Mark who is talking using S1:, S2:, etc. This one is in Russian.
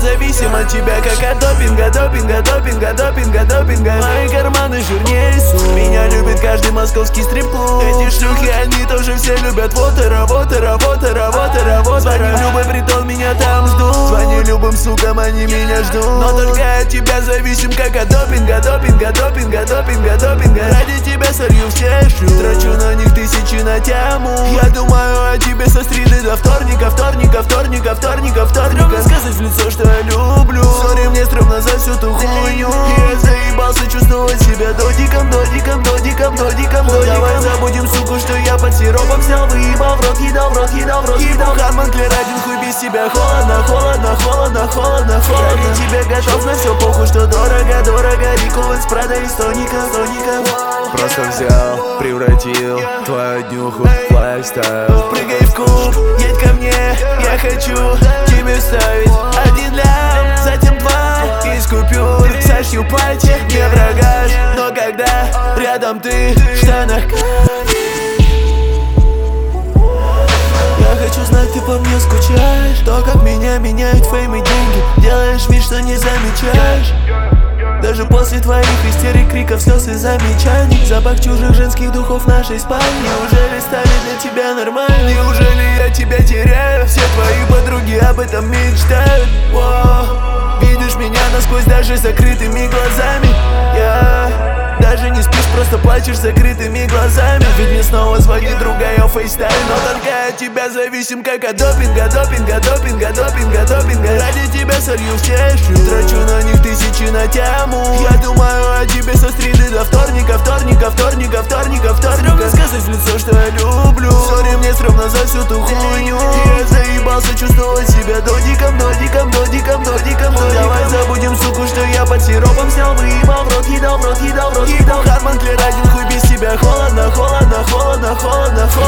S1: зависим от тебя, как от допинга, допинга, допинга, допинга, допинга. Мои карманы жирнее су. Меня любит каждый московский стрип-клуб. Эти шлюхи, они тоже все любят. Вот и работа, работа, работа, работа. Звоню в любой притон, меня там ждут. Звоню любым сукам, они меня ждут. Но только от тебя зависим, как от допинга, допинга, допинга, допинга, допинга. Ради тебя солью все шлю. Трачу на них тысячи на тему. Я думаю о тебе со среды до вторника, вторника, вторника, вторника, вторника. Стрёмно сказать в лицо, что я люблю. Сори, мне стрёмно за всю ту хуйню. Я заебался чувствовать себя додиком, додиком, додиком, додиком, додиком. Давай забудем, суку, что я под сиропом взял, выебал в рот, едал в рот, едал в рот, едал. Харман Клер, один хуй без тебя. Холодно, холодно, холодно, холодно, холодно. Ради тебя готов на все, похуй, что дорого, дорого. Рико из Прада и Соника, Соника.
S2: Просто взял, превратил твою днюху в лайфстайл.
S1: Прыгай в куб, едь ко мне, я хочу тебе вставить один лям, затем два из купюр. Сошью пальцы, не врагаш, но когда рядом ты в штанах. Я хочу знать, ты по мне скучаешь. То, как меня меняют фейм и деньги. Делаешь вид, что не замечаешь. Даже после твоих истерик, криков, слез и замечаний. Запах чужих женских духов в нашей спальне. Неужели стали для тебя нормально? Неужели я тебя теряю? Все твои подруги об этом мечтают. Видишь меня насквозь даже закрытыми глазами. Даже не спишь, просто плачешь закрытыми глазами. Ведь мне снова звонит другая фейстайм. Но только от тебя зависим, как от допинга, допинга, допинга, допинга, допинга. Ради тебя солью все шлю. Трачу на них тысячи на тему. Я думаю о тебе со среды до вторника, вторника, вторника, вторника, вторника. Стрёмно сказать в лицо, что я люблю. Сори, мне стрёмно за всю ту хуйню. Я заебался чувствовать себя додиком, додиком, додиком, додиком, додиком. Давай забудем, суку, что я под сиропом взял, выебал в рот, едал в рот, едал в рот. Харман Клер, один хуй без тебя. Холодно, холодно, холодно, холодно, холодно.